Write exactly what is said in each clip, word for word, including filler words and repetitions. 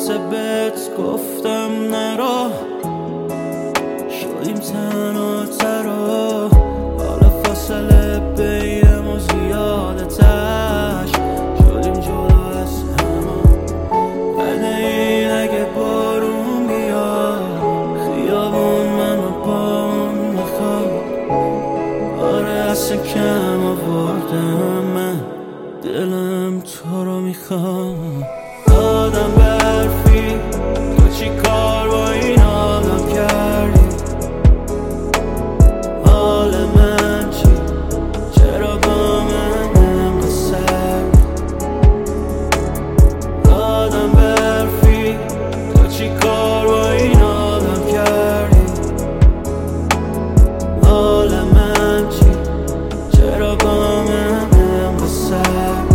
واسه بهت گفتم نرو، شدیم تنها ترا، حالا فاصله بین ما زیاده تش، شدیم جدا از همه. بده این اگه بارون بیاد خیابون منو با اون میخواد. آره اصلا کم آوردم من، دلم تو رو میخواد. آدم برفی تو چی کار با این آدم کردی؟ حال من چی؟ چرا با من انقدر سردی؟ آدم برفی تو چی کار با این آدم کردی؟ حال من چی؟ چرا با من انقدر سردی؟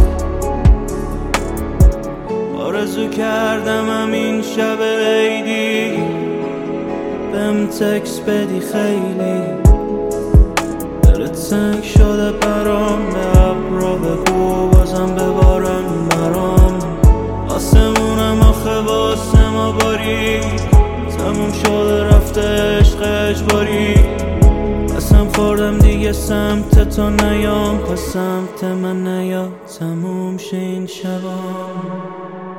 آرزو کردم همین شب عیدی بهم تکس بدی، خیلی دلت تنگ شده برام، به ابرا بگو بازم ببارم برام. آسمونم آخه واسه ما باری، تموم شده رفته عشق اجباری. قسم خوردم دیگه سمت تو نیام، پس سمت من نیا، تموم شه این شبا.